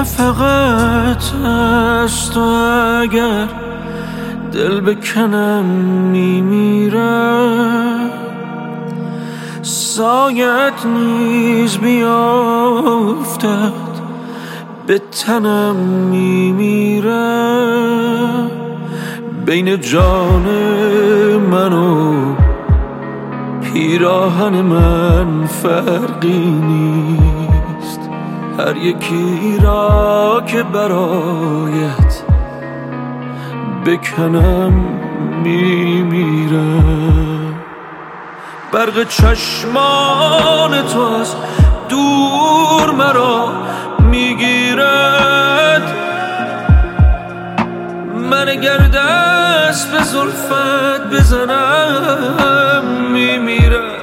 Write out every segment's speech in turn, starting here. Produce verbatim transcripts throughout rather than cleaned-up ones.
شفقت است و اگر دل بکنم میمیرم، سایت نیز بیافتد به تنم میمیرم. بین جان من و پیراهن من فرقی نیست، هر یکی را که برایت بکنم میمیرم. برق چشمان تو از دور مرا میگیرد، من اگر دست به زلفت بزنم میمیرم.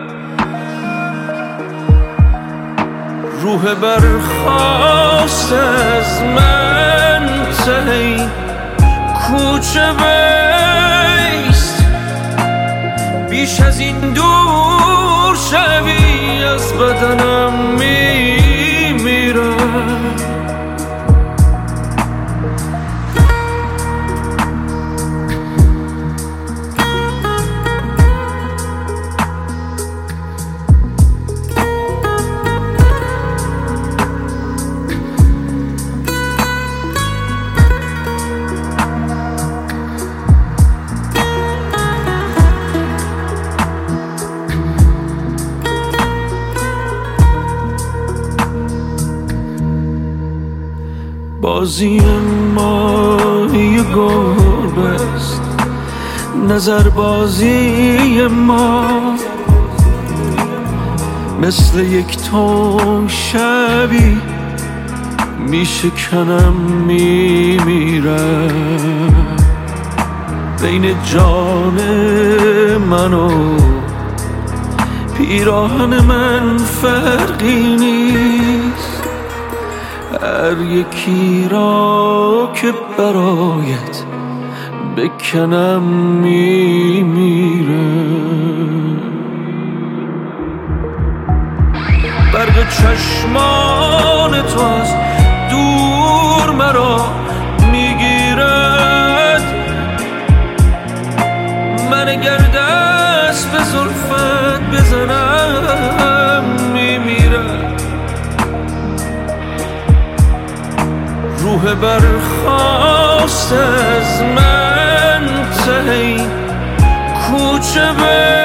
روح برخواست از من ته این کوچه بیست، بیش از این دور شوی از بدنم میمیرم. بازی ما یه گربه است، نظر بازی ما مثل یک تون شبی میشکنم میمیرم. بین جان من و پیراهن من فرقی نیست، هر یکی را که برایت بکنم میمیرم. برق چشمان تو از دور مرا میگیرد، من اگر دست به زلفت بزنم میمیرم. روح برخواست از من ته این کوچه